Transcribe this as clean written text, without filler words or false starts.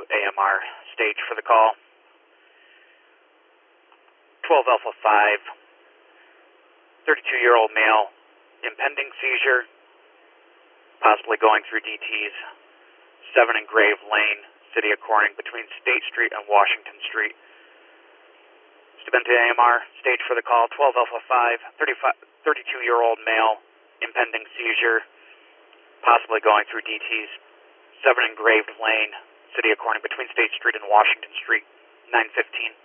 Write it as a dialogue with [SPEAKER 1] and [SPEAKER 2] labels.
[SPEAKER 1] AMR, stage for the call. 12 Alpha 5, 32-year-old male, impending seizure, possibly going through DT's, 7 Engrave Lane, City of Corning, between State Street and Washington Street. Stubente AMR, stage for the call. 12 Alpha 5, 32-year-old male, impending seizure, possibly going through DT's, 7 Engraved Lane, City of Corning, between State Street and Washington Street, 9:15.